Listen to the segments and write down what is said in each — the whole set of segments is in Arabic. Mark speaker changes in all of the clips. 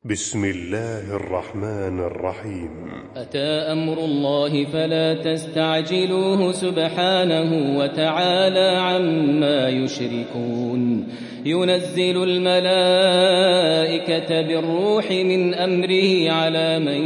Speaker 1: بسم الله الرحمن الرحيم.
Speaker 2: أتى أمر الله فلا تستعجلوه سبحانه وتعالى عما يشركون. ينزل الملائكة بالروح من أمره على من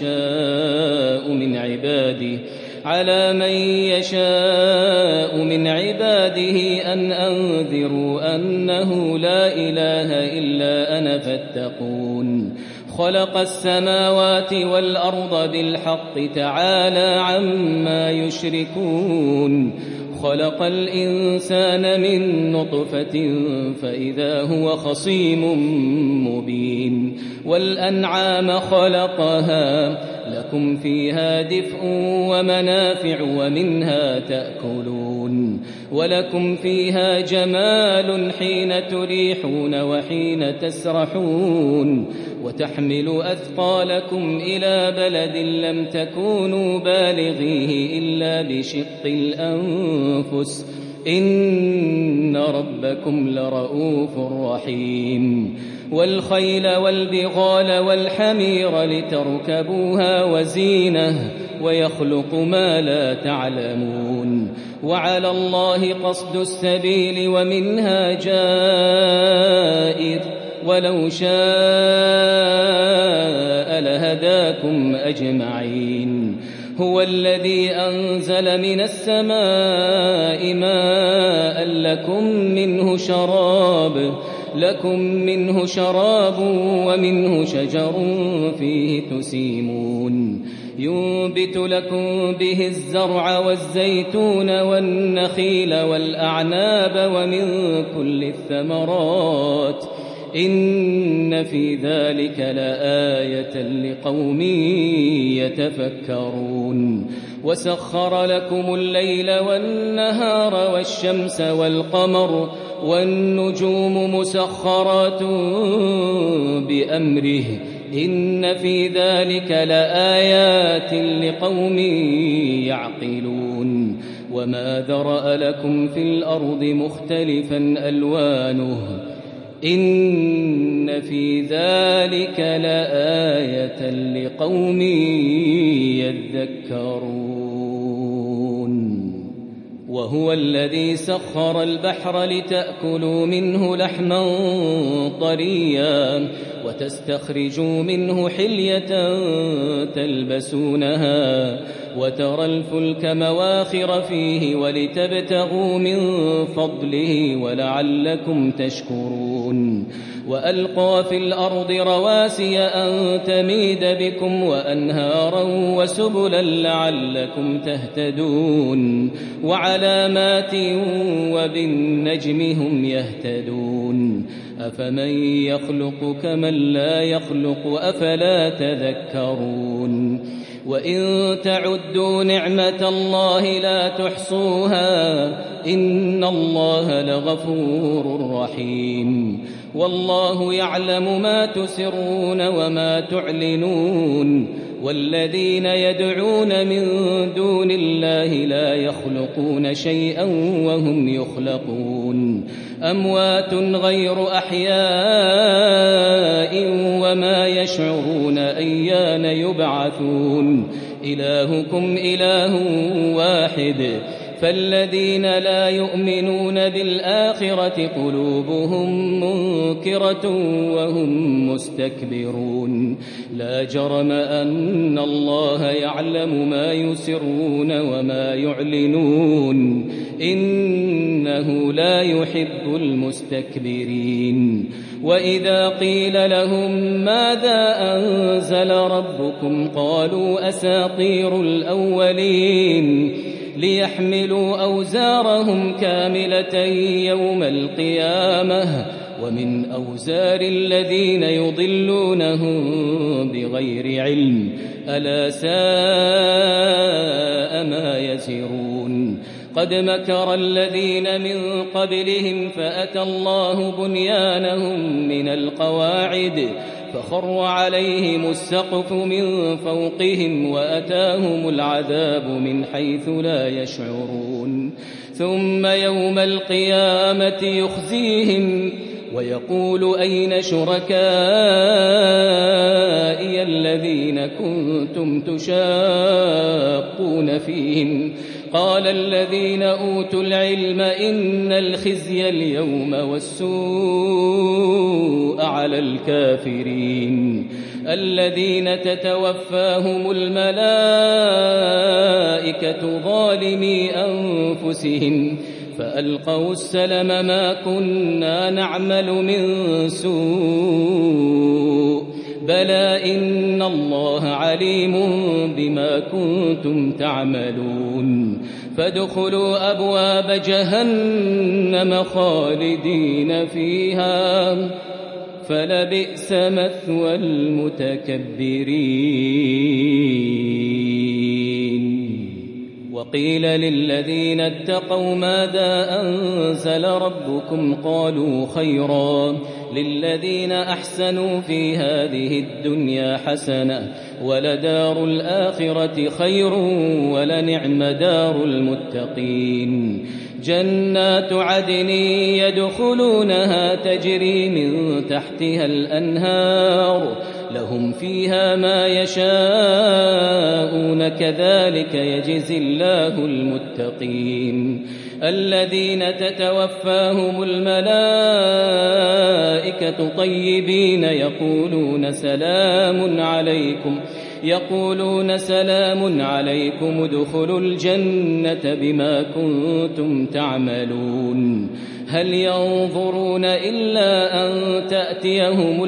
Speaker 2: يشاء من عباده أن أنذروا أنه لا إله إلا أنا فاتقون. خلق السماوات والأرض بالحق تعالى عما يشركون. خلق الإنسان من نطفة فإذا هو خصيم مبين. والأنعام خلقها لكم فيها دفء ومنافع ومنها تأكلون. ولكم فيها جمال حين تريحون وحين تسرحون. وتحمل أثقالكم إلى بلد لم تكونوا بالغيه إلا بشق الأنفس إن ربكم لرؤوف رحيم. والخيل والبغال والحمير لتركبوها وزينة ويخلق ما لا تعلمون. وعلى الله قصد السبيل ومنها جائر ولو شاء لهداكم أجمعين. هو الذي أنزل من السماء ماء لكم منه شراب ومنه شجر فيه تسيمون. ينبت لكم به الزرع والزيتون والنخيل والأعناب ومن كل الثمرات إن في ذلك لآية لقوم يتفكرون. وسخر لكم الليل والنهار والشمس والقمر والنجوم مسخرات بأمره إن في ذلك لآيات لقوم يعقلون. وما ذرأ لكم في الأرض مختلفا ألوانه إن في ذلك لآية لقوم يذكرون. وهو الذي سخر البحر لتأكلوا منه لحما طريا وتستخرجوا منه حلية تلبسونها وترى الفلك مواخر فيه ولتبتغوا من فضله ولعلكم تشكرون. وألقى في الأرض رواسي أن تميد بكم وأنهارا وسبلا لعلكم تهتدون. وعلامات وبالنجم هم يهتدون. أفمن يخلق كمن لا يخلق أفلا تذكرون. وإن تعدوا نعمة الله لا تحصوها إن الله لغفور رحيم. والله يعلم ما تسرون وما تعلنون. والذين يدعون من دون الله لا يخلقون شيئا وهم يخلقون. أموات غير أحياء وما يشعرون أيان يبعثون. إلهكم إله واحد فالذين لا يؤمنون بالآخرة قلوبهم منكرة وهم مستكبرون. لا جرم أن الله يعلم ما يسرون وما يعلنون إنه لا يحب المستكبرين. وإذا قيل لهم ماذا أنزل ربكم قالوا أساطير الأولين ليحملوا أوزارهم كاملة يوم القيامة ومن أوزار الذين يضلونهم بغير علم ألا ساء ما يزرون. قد مكر الذين من قبلهم فأتى الله بنيانهم من القواعد فخر عليهم السقف من فوقهم وأتاهم العذاب من حيث لا يشعرون. ثم يوم القيامة يخزيهم ويقول أين شركائي كنتم تشاقون فيهن. قال الذين أوتوا العلم إن الخزي اليوم والسوء على الكافرين الذين تتوفاهم الملائكة ظالمي أنفسهم فألقوا السلم ما كنا نعمل من سوء بلى إن الله عليم بما كنتم تعملون فادخلوا أبواب جهنم خالدين فيها فلبئس مثوى المتكبرين. وقيل للذين اتقوا ماذا أنزل ربكم قالوا خيرا للذين أحسنوا في هذه الدنيا حسنة ولدار الآخرة خير ولنعم دار المتقين. جنات عدن يدخلونها تجري من تحتها الأنهار لهم فيها ما يشاءون كذلك يجزي الله المتقين. الذين تتوفاهم الملائكة طيبين يقولون سلام عليكم ادخلوا الجنة بما كنتم تعملون. هل ينظرون إلا أن تأتيهم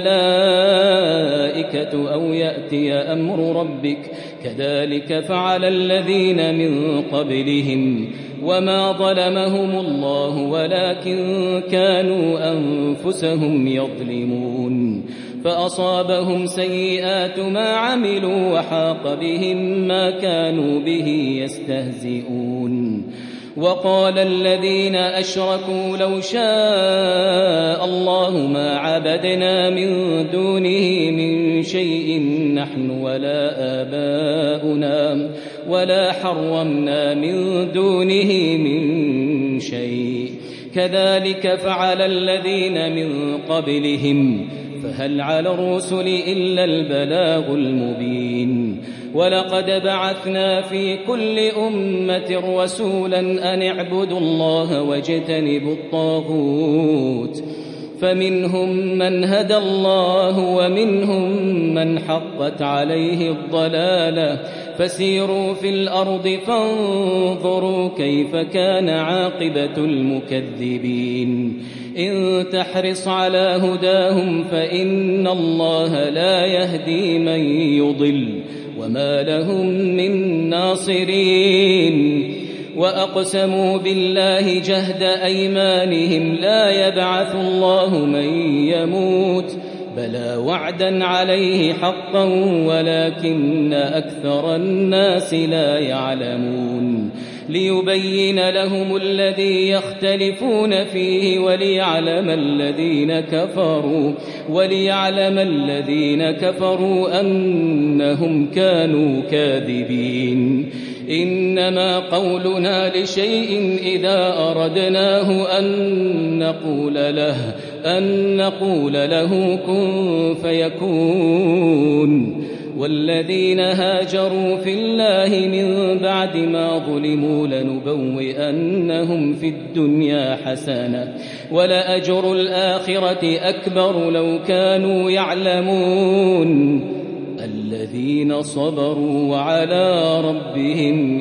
Speaker 2: الملائكة أو يأتي أمر ربك كذلك فعل الذين من قبلهم وما ظلمهم الله ولكن كانوا أنفسهم يظلمون. فأصابهم سيئات ما عملوا وحاق بهم ما كانوا به يستهزئون. وقال الذين أشركوا لو شاء الله ما عبدنا من دونه من شيء نحن ولا آباؤنا ولا حرمنا من دونه من شيء كذلك فعل الذين من قبلهم فهل على الرسل إلا البلاغ المبين. ولقد بعثنا في كل أمة رسولا أن اعبدوا الله واجتنبوا الطاغوت فمنهم من هدى الله ومنهم من حقت عليه الضلالة فسيروا في الأرض فانظروا كيف كان عاقبة المكذبين. إن تحرص على هداهم فإن الله لا يهدي من يضل وما لهم من ناصرين. وأقسموا بالله جهد أيمانهم لا يبعث الله من يموت بلى وعدا عليه حقا ولكن أكثر الناس لا يعلمون. ليبين لهم الذي يختلفون فيه وليعلم الذين كفروا أنهم كانوا كاذبين. إنما قولنا لشيء إذا أردناه أن نقول له كن فيكون. والذين هاجروا في الله من بعد ما ظلموا لنبوئنهم في الدنيا حسنة ولأجر الآخرة أكبر لو كانوا يعلمون. الذين صبروا وعلى ربهم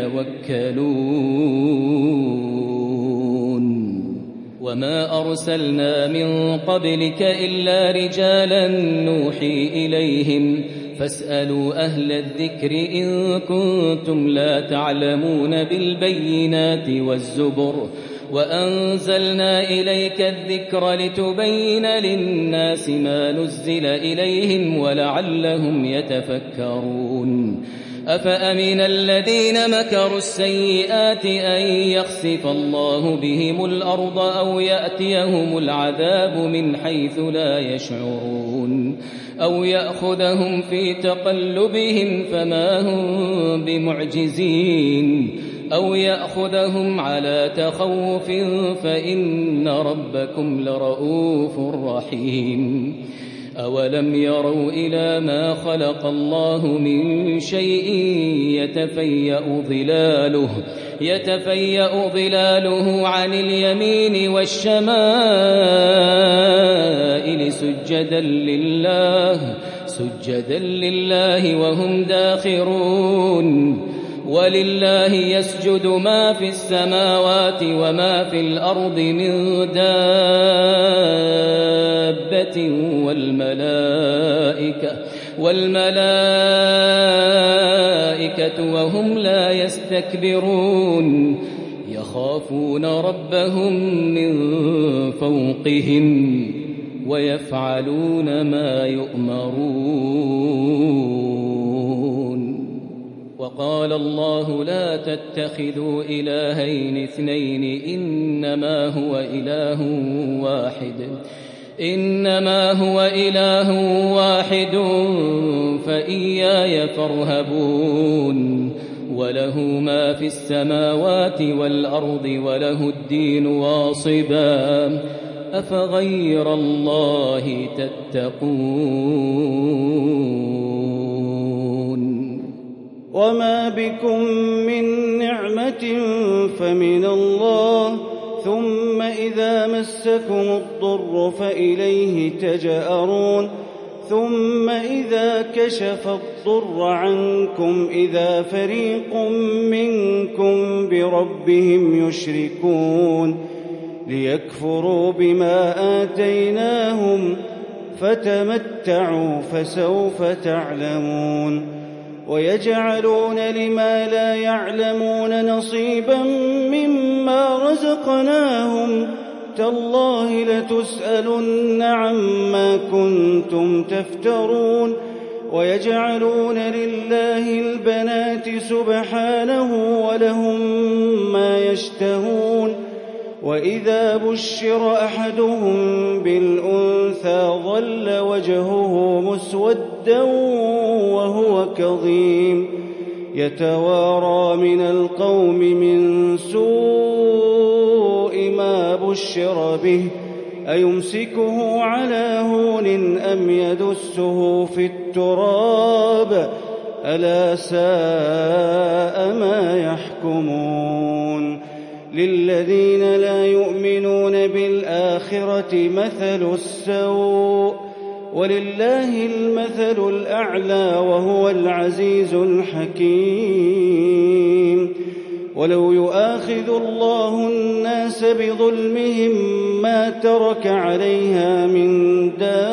Speaker 2: يتوكلون. وما أرسلنا من قبلك إلا رجالا نوحي إليهم فاسألوا أهل الذكر إن كنتم لا تعلمون بالبينات والزبر وأنزلنا إليك الذكر لتبين للناس ما نزل إليهم ولعلهم يتفكرون. أفأمن الذين مكروا السيئات أن يخسف الله بهم الأرض أو يأتيهم العذاب من حيث لا يشعرون أو يأخذهم في تقلبهم فما هم بمعجزين أو يأخذهم على تخوف فإن ربكم لرؤوف رحيم. أولم يروا إلى ما خلق الله من شيء يتفيأ ظلاله عن اليمين والشمائل سجدا لله وهم داخرون ولله يسجد ما في السماوات وما في الأرض من دابة والملائكة وهم لا يستكبرون يخافون ربهم من فوقهم ويفعلون ما يؤمرون. وقال الله لا تتخذوا إلهين اثنين إنما هو إله واحد فإياي فارهبون وله ما في السماوات والأرض وله الدين واصبا أفغير الله تتقون.
Speaker 3: وما بكم من نعمة فمن الله ثم إذا مسكم الضر فإليه تجأرون ثم إذا كشف الضر عنكم إذا فريق منكم بربهم يشركون ليكفروا بما آتيناهم فتمتعوا فسوف تعلمون. ويجعلون لما لا يعلمون نصيبا مما رزقناهم تالله لتسألن عما كنتم تفترون. ويجعلون لله البنات سبحانه ولهم ما يشتهون. وإذا بشر أحدهم بالأنثى ظل وجهه مسودا وهو كظيم يتوارى من القوم من سوء ما بشر به أيمسكه على هون أم يدسه في التراب ألا ساء ما يحكمون. للذين لا يؤمنون بالآخرة مثل السوء ولله المثل الأعلى وهو العزيز الحكيم. ولو يؤاخذ الله الناس بظلمهم ما ترك عليها من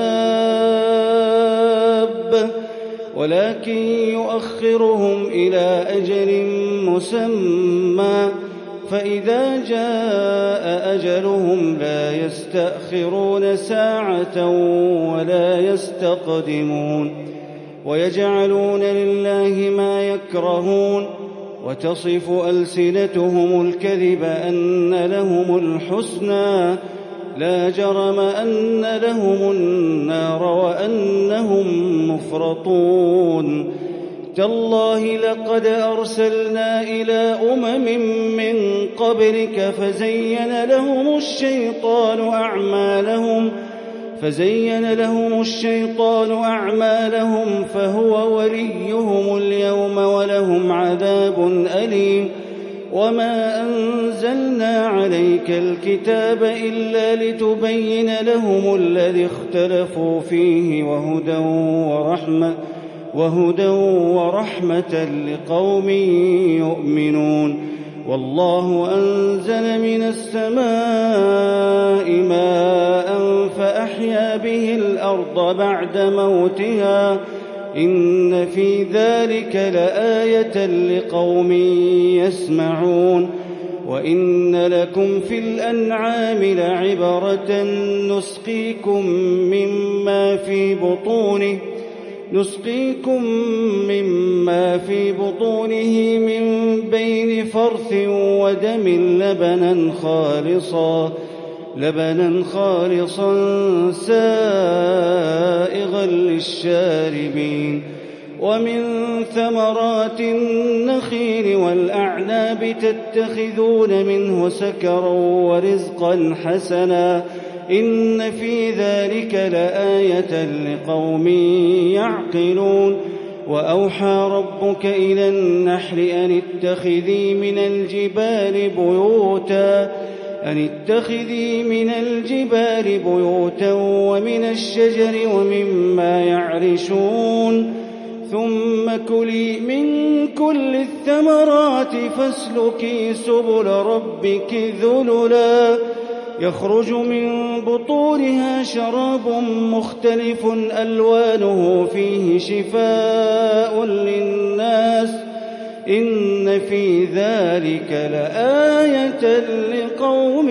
Speaker 3: دابة ولكن يؤخرهم إلى أجل مسمى فإذا جاء أجلهم لا يستأخرون ساعة ولا يستقدمون. ويجعلون لله ما يكرهون وتصف ألسنتهم الكذب أن لهم الحسنى لا جرم أن لهم النار وأنهم مفرطون. تالله لقد أرسلنا إلى من قبلك فزين لهم الشيطان أعمالهم فهو وليهم اليوم ولهم عذاب أليم. وما أنزلنا عليك الكتاب إلا لتبين لهم الذي اختلفوا فيه وهدى ورحمة لقوم يؤمنون. والله أنزل من السماء ماء فأحيا به الأرض بعد موتها إن في ذلك لآية لقوم يسمعون. وإن لكم في الأنعام لعبرة نسقيكم مما في بطونه من بين فرث ودم لبنا خالصا سائغا للشاربين. ومن ثمرات النخيل والأعناب تتخذون منه سكرا ورزقا حسنا إن في ذلك لآية لقوم يعقلون وأوحى ربك إلى النحل أن اتخذي من الجبال بيوتا ومن الشجر ومما يعرشون ثم كلي من كل الثمرات فاسلكي سبل ربك ذللا يخرج من بطونها شراب مختلف ألوانه فيه شفاء للناس إن في ذلك لآية لقوم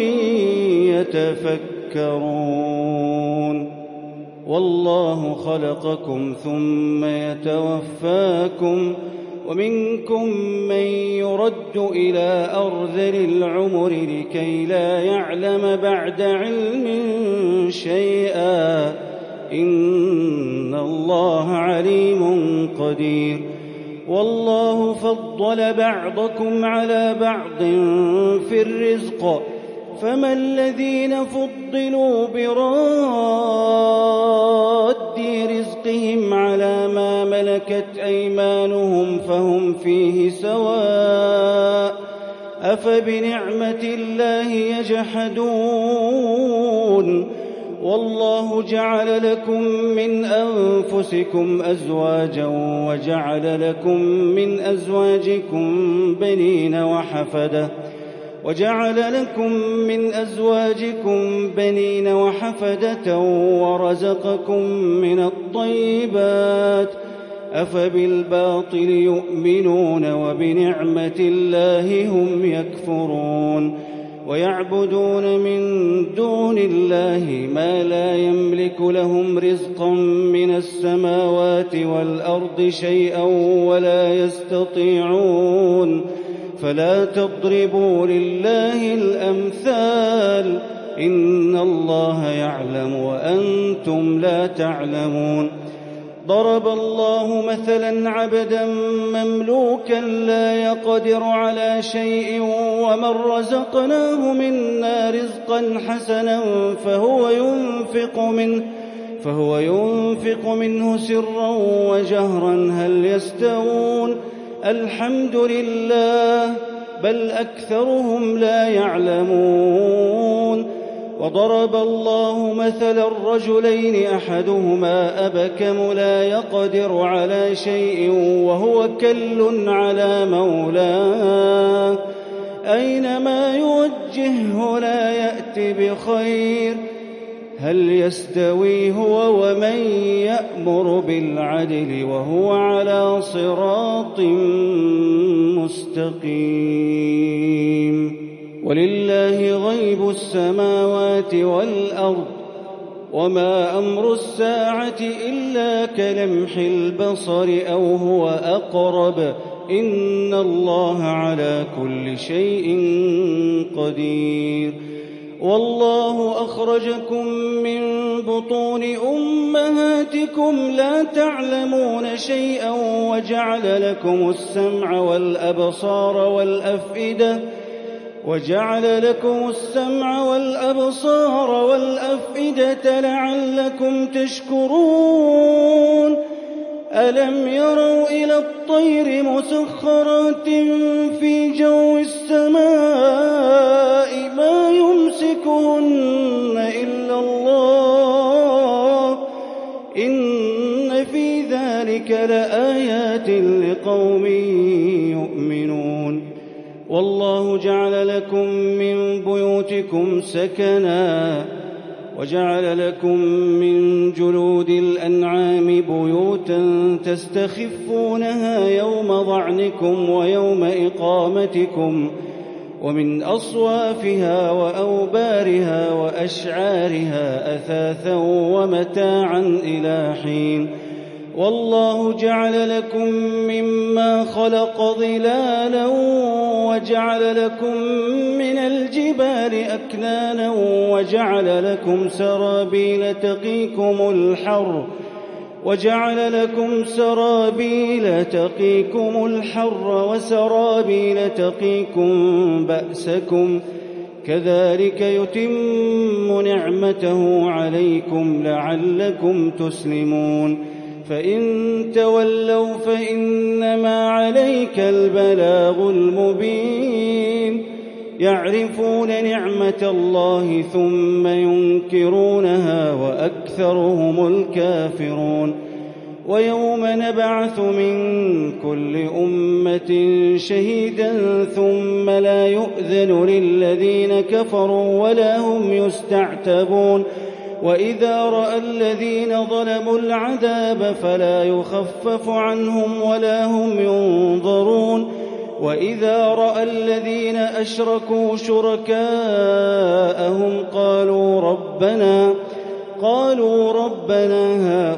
Speaker 3: يتفكرون والله خلقكم ثم يتوفاكم ومنكم من يرد إلى أرذل العمر لكي لا يعلم بعد علم شيئا إن الله عليم قدير والله فضل بعضكم على بعض في الرزق فما الذين فضلوا براد رزقهم على ما ملكت أيمانهم فهم فيه سواء أفبنعمة الله يجحدون والله جعل لكم من أنفسكم أزواجا وجعل لكم من أزواجكم بنين وحفدة ورزقكم من الطيبات أفبالباطل يؤمنون وبنعمة الله هم يكفرون ويعبدون من دون الله ما لا يملك لهم رزقا من السماوات والأرض شيئا ولا يستطيعون فلا تضربوا لله الأمثال إن الله يعلم وأنتم لا تعلمون ضرب الله مثلا عبدا مملوكا لا يقدر على شيء ومن رزقناه منا رزقا حسنا فهو ينفق منه سرا وجهرا هل يستوون الحمد لله بل أكثرهم لا يعلمون وضرب الله مثلا الرجلين أحدهما أبكم لا يقدر على شيء وهو كل على مولاه أينما يوجهه لا يأت بخير هل يستوي هو ومن يأمر بالعدل وهو على صراط مستقيم ولله غيب السماوات والأرض وما أمر الساعة إلا كلمح البصر أو هو أقرب إن الله على كل شيء قدير والله أخرجكم من بطون أمهاتكم لا تعلمون شيئا وجعل لكم السمع والأبصار والأفئدة لعلكم تشكرون ألم يروا إلى الطير مسخرات في جو السماء ما يمسكهن إلا الله إن في ذلك لآيات لقوم يؤمنون والله جعل لكم من بيوتكم سكنا وجعل لكم من جلود الأنعام بيوتا تستخفونها يوم ظعنكم ويوم إقامتكم ومن أصوافها وأوبارها وأشعارها أثاثا ومتاعا إلى حين والله جعل لكم مما خلق ظلالا وجعل لكم من الجبال أكنانا وجعل لكم سرابيل تقيكم الحر وسرابيل تقيكم بأسكم كذلك يتم نعمته عليكم لعلكم تسلمون فإن تولوا فإنما عليك البلاغ المبين يعرفون نعمة الله ثم ينكرونها وأكثرهم الكافرون ويوم نبعث من كل أمة شهيدا ثم لا يؤذن للذين كفروا ولا هم يستعتبون وإذا رأى الذين ظلموا العذاب فلا يخفف عنهم ولا هم ينظرون وإذا رأى الذين أشركوا شركاءهم قالوا ربنا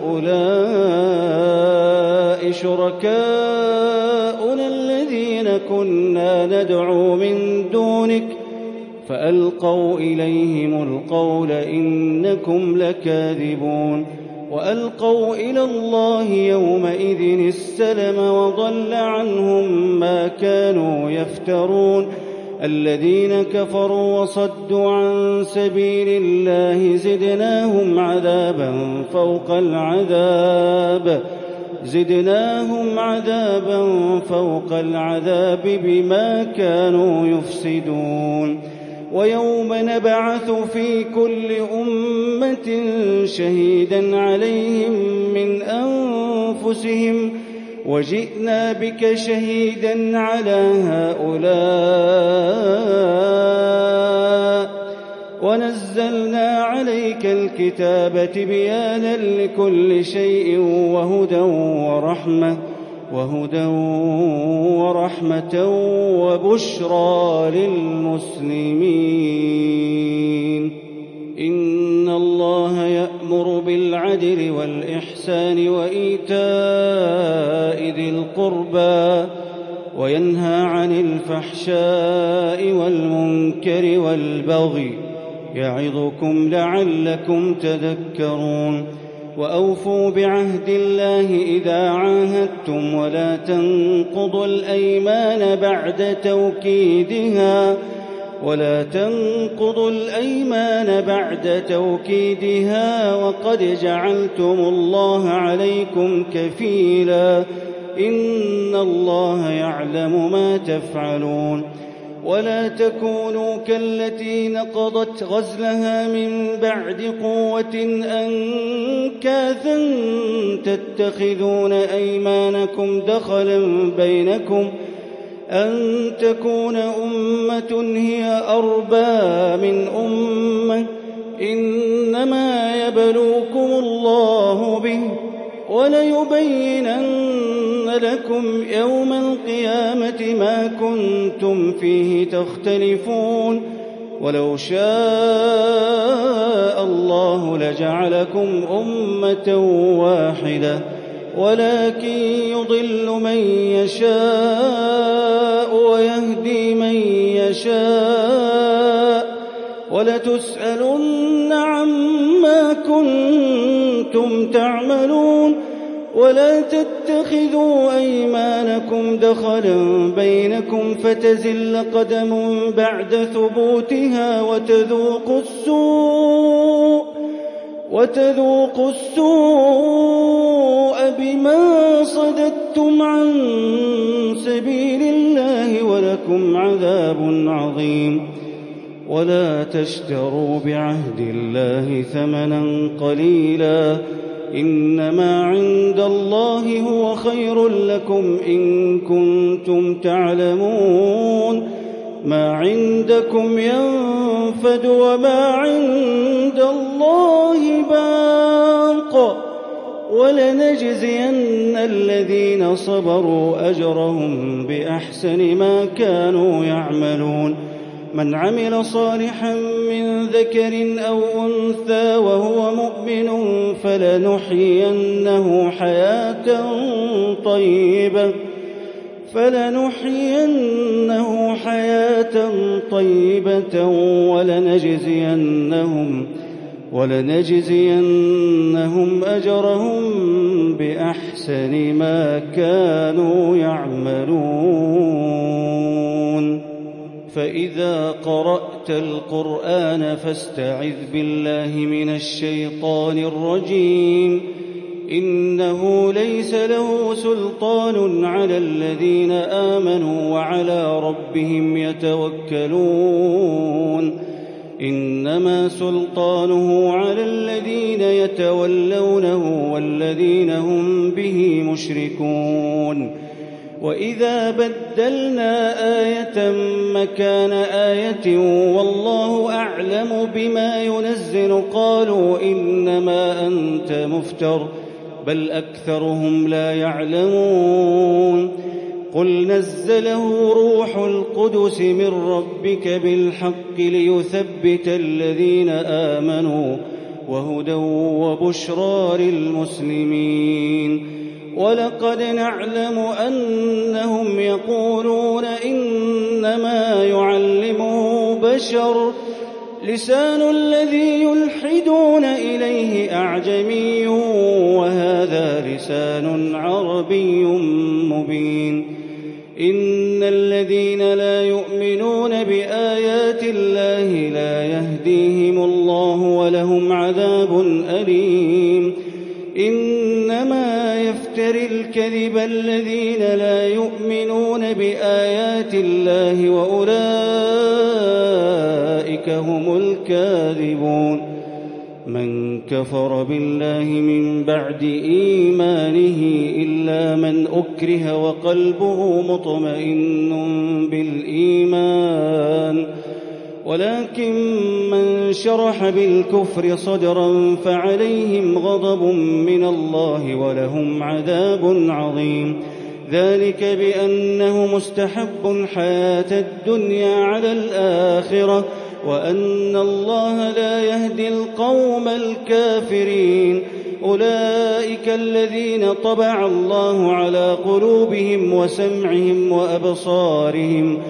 Speaker 3: هؤلاء شركاؤنا الذين كنا ندعو من دونك فألقوا إليهم القول إنكم لكاذبون وألقوا إلى الله يومئذ السلم وضل عنهم ما كانوا يفترون الذين كفروا وصدوا عن سبيل الله زدناهم عذابا فوق العذاب بما كانوا يفسدون ويوم نبعث في كل أمة شهيدا عليهم من أنفسهم وجئنا بك شهيدا على هؤلاء ونزلنا عليك الكتاب تبيانا لكل شيء وهدى ورحمة وبشرى للمسلمين إن الله يأمر بالعدل والإحسان وإيتاء ذي القربى وينهى عن الفحشاء والمنكر والبغي يعظكم لعلكم تذكرون وأوفوا بعهد الله إذا عاهدتم ولا تنقضوا الأيمان بعد توكيدها وقد جعلتم الله عليكم كفيلا إن الله يعلم ما تفعلون ولا تكونوا كالتي نقضت غزلها من بعد قوة أنكاثا تتخذون أيمانكم دخلا بينكم أن تكون أمة هي أربى من أمة إنما يبلوكم الله به وليبينن لكم يوم القيامة ما كنتم فيه تختلفون ولو شاء الله لجعلكم أمة واحدة ولكن يضل من يشاء ويهدي من يشاء ولتسألن عما كنتم تعملون ولا تتخذوا أيمانكم دخلا بينكم فتزل قدم بعد ثبوتها وتذوقوا السوء بما صددتم عن سبيل الله ولكم عذاب عظيم ولا تشتروا بعهد الله ثمنا قليلا إنما عند الله هو خير لكم إن كنتم تعلمون ما عندكم ينفد وما عند الله باق ولنجزين الذين صبروا أجرهم بأحسن ما كانوا يعملون من عمل صالحا من ذكر أو أنثى وهو مؤمن فلنحيينه حياة طيبة ولنجزينهم أجرهم بأحسن ما كانوا يعملون فإذا قرأت القرآن فاستعذ بالله من الشيطان الرجيم إنه ليس له سلطان على الذين آمنوا وعلى ربهم يتوكلون إنما سلطانه على الذين يتولونه والذين هم به مشركون وإذا بدلنا آية مكان آية والله أعلم بما ينزل قالوا إنما أنت مفتر بل أكثرهم لا يعلمون قل نزله روح القدس من ربك بالحق ليثبت الذين آمنوا وهدى وبشرى للمسلمين ولقد نعلم أنهم يقولون إنما يعلمه بشر لسان الذي يلحدون إليه أعجمي وهذا لسان عربي مبين إن الذين لا يؤمنون بآيات الله لا يهديهم الله ولهم عذاب أليم إنما يفتري الكذب الذين لا يؤمنون بآيات الله وأولئك هم الكاذبون من كفر بالله من بعد إيمانه إلا من أكره وقلبه مطمئن بالإيمان ولكن من شرح بالكفر صدرا فعليهم غضب من الله ولهم عذاب عظيم ذلك بأنه مستحب الحياة الدنيا على الآخرة وأن الله لا يهدي القوم الكافرين أولئك الذين طبع الله على قلوبهم وسمعهم وأبصارهم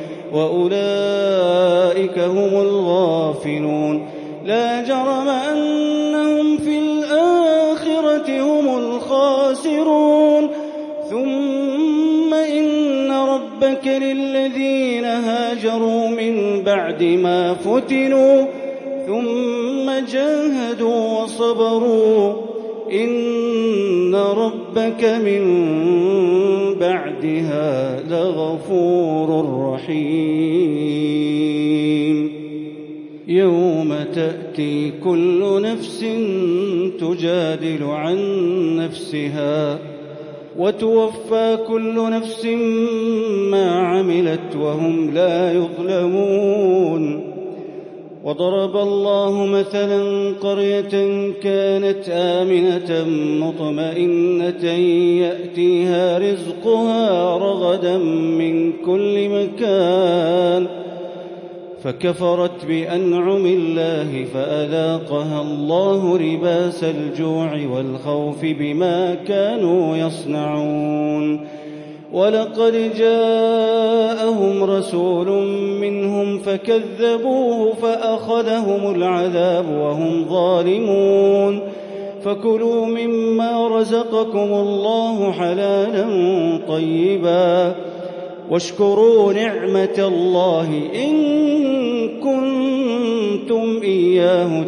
Speaker 3: وأولئك هم الغافلون لا جرم أنهم في الآخرة هم الخاسرون ثم إن ربك للذين هاجروا من بعد ما فتنوا ثم جاهدوا وصبروا إن ربك من بعدها لغفور رحيم يوم تأتي كل نفس تجادل عن نفسها وتوفى كل نفس ما عملت وهم لا يظلمون وضرب الله مثلا قرية كانت آمنة مطمئنة يأتيها رزقها رغدا من كل مكان فكفرت بأنعم الله فأذاقها الله لباس الجوع والخوف بما كانوا يصنعون ولقد جاءهم رسول منهم فكذبوه فأخذهم العذاب وهم ظالمون فكلوا مما رزقكم الله حلالا طيبا واشكروا نعمة الله إن كنتم إياه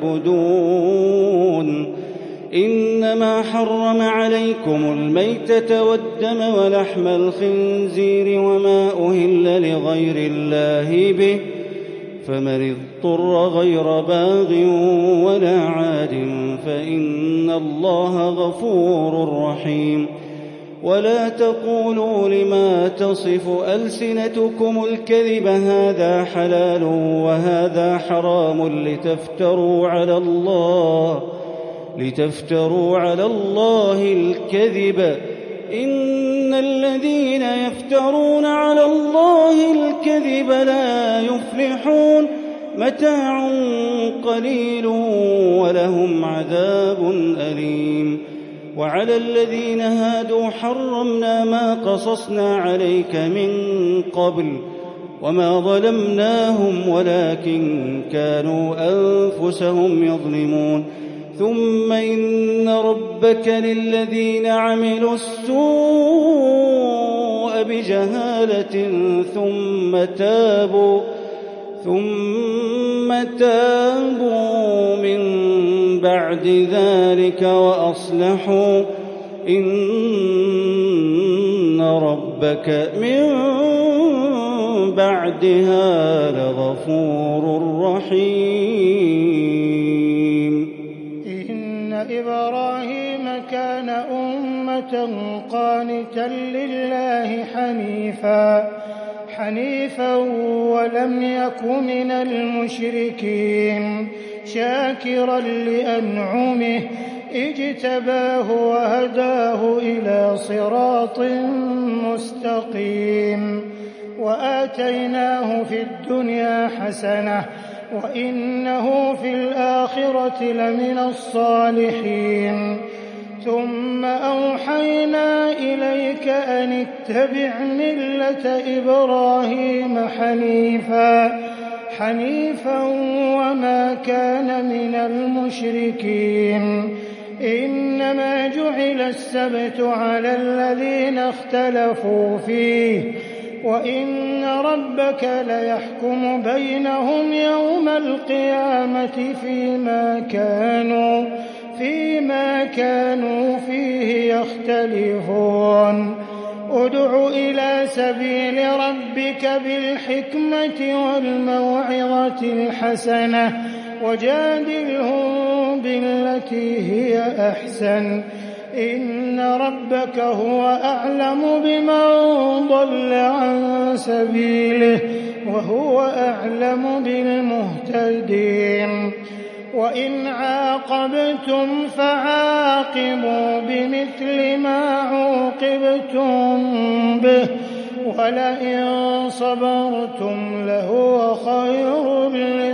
Speaker 3: تعبدون إنما حرم عليكم الميتة والدم ولحم الخنزير وما أهل لغير الله به فمن اضطر غير باغ ولا عاد فإن الله غفور رحيم ولا تقولوا لما تصف ألسنتكم الكذب هذا حلال وهذا حرام لتفتروا على الله الكذب إن الذين يفترون على الله الكذب لا يفلحون متاع قليل ولهم عذاب أليم وعلى الذين هادوا حرمنا ما قصصنا عليك من قبل وما ظلمناهم ولكن كانوا أنفسهم يظلمون ثم إن ربك للذين عملوا السوء بجهالة ثم تابوا من بعد ذلك وأصلحوا إن ربك من بعدها لغفور رحيم.
Speaker 4: إن إبراهيم كان أمة قانتا لله حنيفا ولم يك من المشركين شاكرا لأنعمه اجتباه وهداه إلى صراط مستقيم وآتيناه في الدنيا حسنة وإنه في الآخرة لمن الصالحين. ثم أوحينا إليك أن اتبع ملة إبراهيم حنيفا وما كان من المشركين. إنما جعل السبت على الذين اختلفوا فيه وإن ربك ليحكم بينهم يوم القيامة فيما كانوا فيه يختلفون. ادع إلى سبيل ربك بالحكمة والموعظة الحسنة وجادلهم بالتي هي أحسن إن ربك هو أعلم بمن ضل عن سبيله وهو أعلم بالمهتدين. وإن عاقبتم فعاقبوا بمثل ما عوقبتم به ولئن صبرتم لهو خير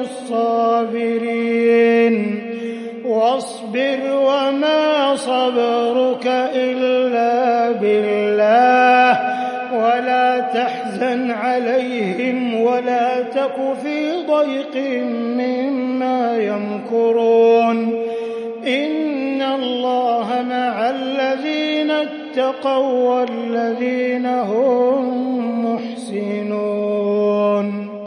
Speaker 4: للصابرين. واصبر وما صبرك إلا بالله ولا تحزن عليهم ولا تك في ضيق مما يمكرون. إن الله مع الذين اتقوا والذين هم محسنون.